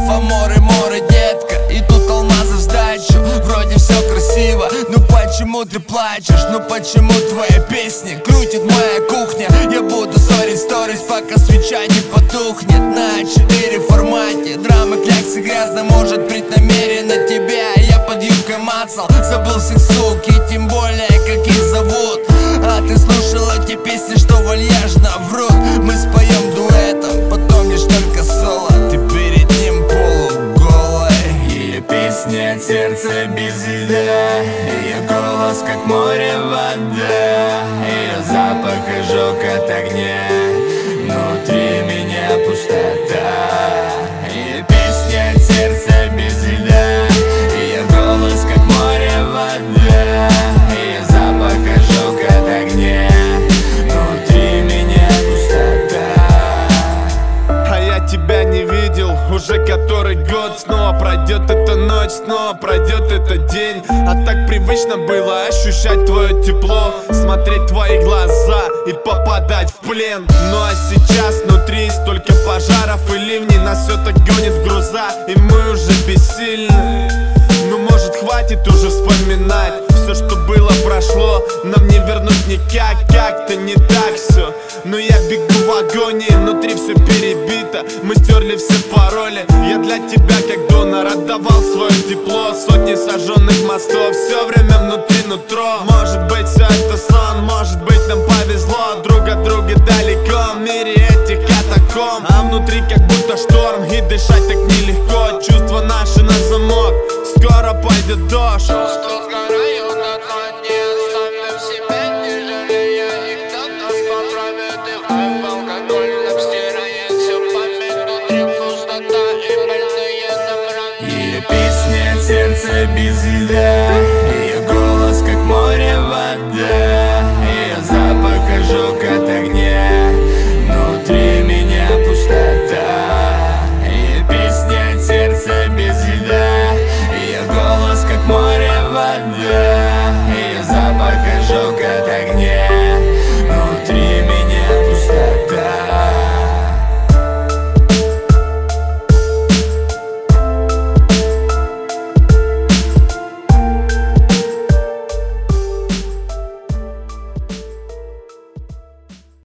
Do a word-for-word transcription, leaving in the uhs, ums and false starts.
аморы, моры, детка. И тут алмазы в сдачу, вроде все красиво. Ну почему ты плачешь, ну почему твоя песня крутит моя кухня? Я буду ссорить сторис, пока свеча не потухнет. На четыре формате, драма, кляксы, грязно, может быть намеренно тебя. Я под юбкой мацал, забыл всех сук, и тем более как их зовут. А ты слушала те песни, что вальяжно врут. Мы споем дуэтом, потом лишь только соло. Ты перед ним полуголой. Ее песня от сердца без льда, ее голос как море вода, ее запах ожог от огня, внутри меня пустота. Ее песня от сердца без льда, ее голос как море вода, ее запах ожог от огня, внутри меня пустота. А я тебя не видел уже который год. Снова пройдет эта ночь, снова пройдет этот день. А так привычно было ощущать твое тепло, смотреть в твои глаза и попадать в плен. Ну а сейчас внутри столько пожаров и ливней, нас все так гонит в груза, и мы уже бессильны. Ну может хватит уже вспоминать, все что было прошло, нам не вернуть никак. Как-то не так все, но я бегу в агонии, внутри все перебито. Мы стерли все пароли, я для тебя как донор отдавал свое тепло. Сотни сожженных мостов, все время внутри нутро. Может быть все это сон, может быть нам повезло. Друг от друга далеко в мире этих катакомб, а внутри как будто шторм, и дышать так нелегко. Чувства наши на замок, скоро пойдет дождь. Чувства сгорают дотла, не оставим себя, не жалея. И кто-то поправит их в алкогольном, стирает всю память. Внутри пустота и больные нам раны. Ее песня от сердца без льда, ее голос как море вода, ее запах ожог от огня, внутри меня пустота. Ее песня от сердца без льда, ее голос как море вода, ее запах ожог от огня.